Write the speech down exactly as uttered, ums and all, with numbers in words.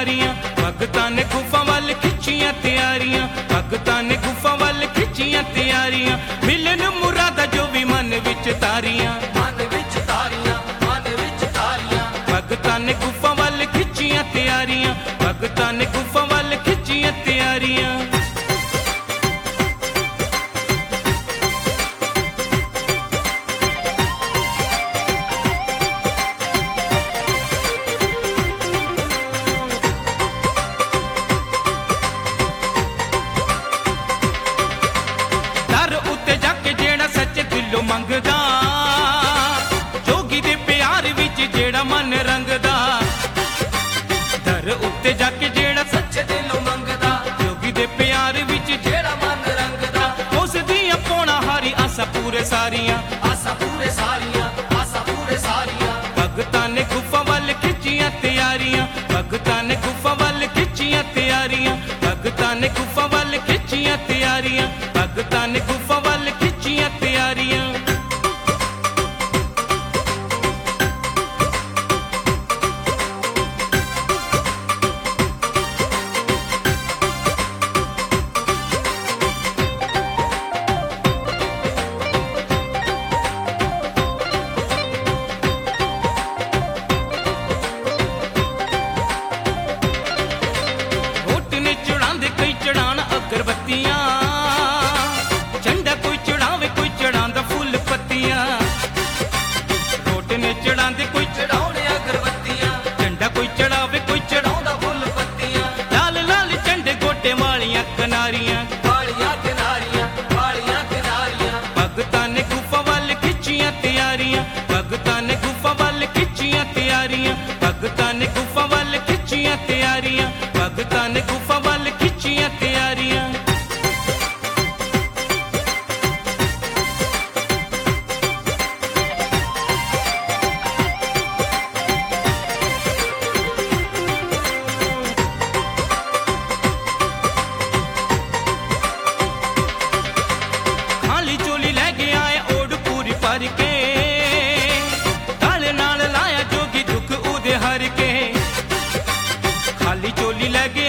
ਤਿਆਰੀਆਂ ਭਗਤਾਂ ਨੇ ਗੁਫਾ ਵੱਲ ਖਿੱਚੀਆਂ ਤਿਆਰੀਆਂ ਭਗਤਾਂ ਨੇ ਗੁਫਾ ਵੱਲ ਖਿੱਚੀਆਂ ਤਿਆਰੀਆਂ ਮਿਲਣ ਮੁਰਾਦਾਂ ਜੋ ਵੀ ਮਨ ਵਿੱਚ ਤਾਰੀਆਂ ਮਨ ਵਿੱਚ ਤਾਰੀਆਂ ਮਨ ਵਿੱਚ ਤਾਰੀਆਂ ਭਗਤਾਂ ਨੇ ਗੁਫਾ ਵੱਲ ਖਿੱਚੀਆਂ ਤਿਆਰੀਆਂ ਭਗਤਾਂ ਨੇ ਗੁਫਾ ਵੱਲ ਖਿੱਚੀਆਂ ਤਿਆਰੀਆਂ ਮੰਗਦਾ ਜੋਗੀ ਦੇ ਪਿਆਰ ਵਿੱਚ ਜਿਹੜਾ ਮਨ ਰੰਗਦਾ ਦਰ ਉੱਤੇ ਜਾ ਕੇ ਜਿਹੜਾ ਸੱਚੇ ਦਿਲੋਂ ਮੰਗਦਾ ਜੋਗੀ ਦੇ ਪਿਆਰ ਵਿੱਚ ਜਿਹੜਾ ਮਨ ਰੰਗਦਾ ਉਸ ਦੀਆਂ ਪੋਣਾ ਹਾਰੀ ਆਸਾਂ ਪੂਰੇ ਸਾਰੀਆਂ ਆਸਾਂ ਪੂਰੇ ਸਾਰੀਆਂ ਆਸਾਂ ਪੂਰੇ ਸਾਰੀਆਂ ਭਗਤਾਂ ਨੇ ਗੁਫਾ ਵੱਲ ਖਿੱਚੀਆਂ ਤਿਆਰੀਆਂ ਭਗਤਾਂ ਨੇ ਗੁਫਾ ਵੱਲ ਖਿੱਚੀਆਂ ਤਿਆਰੀਆਂ ਭਗਤਾਂ ਨੇ ਗੁਫਾ ਵੱਲ ਖਿੱਚੀਆਂ ਤਿਆਰੀਆਂ ਭਗਤਾਂ ਨੇ ਗੁਫਾ ਵੱਲ ਖਿੱਚੀਆਂ ਤਿਆਰੀਆਂ ਅਗਰਬੱਤੀਆਂ ਝੰਡਾ ਕੋਈ ਚੜਾਵੇ ਕੋਈ ਚੜਾਉਂਦਾ ਫੁੱਲ ਪੱਤੀਆਂ ਰੋਟ ਨੇ ਚੜਾਉਂਦੇ ਕੋਈ ਚੜਾਉਣੇ ਅਗਰਬੱਤੀਆਂ ਝੰਡਾ ਕੋਈ ਚੜਾਵੇ ਕੋਈ ਚੜਾਉਂਦਾ ਫੁੱਲ ਪੱਤੀਆਂ ਲਾਲ ਲਾਲ ਝੰਡੇ ਗੋਟੇ ਵਾਲੀਆਂ ਕਿਨਾਰੀਆਂ ਵਾਲੀਆਂ ਕਿਨਾਰੀਆਂ ਵਾਲੀਆਂ ਕਿਨਾਰੀਆਂ ਭਗਤਾਂ ਨੇ ਗੁਫਾ ਵੱਲ ਖਿੱਚੀਆਂ ਤਿਆਰੀਆਂ ਭਗਤਾਂ ਨੇ ਗੁਫਾ ਵੱਲ ਖਿੱਚੀਆਂ ਤਿਆਰੀਆਂ ਭਗਤਾਂ ਨੇ ਗੁਫਾ ਵੱਲ ਖਿੱਚੀਆਂ ਤਿਆਰੀਆਂ ਭਗਤਾਂ ਨੇ ਗੁਫਾ ਵੱਲ ਖਿੱਚੀਆਂ ਤਿਆਰੀਆਂ ਖਾਲੀ ਚੋਲੀ ਲੈ ਕੇ ਆਏ ਓੜ ਪੂਰੀ ਭਰ ਕੇ ਤਾਲੇ ਨਾਲ ਲਾਇਆ ਜੋਗੀ ਦੁੱਖ ਉਹਦੇ ਹਰ ਕੇ ਖਾਲੀ ਚੋਲੀ ਲੈ ਕੇ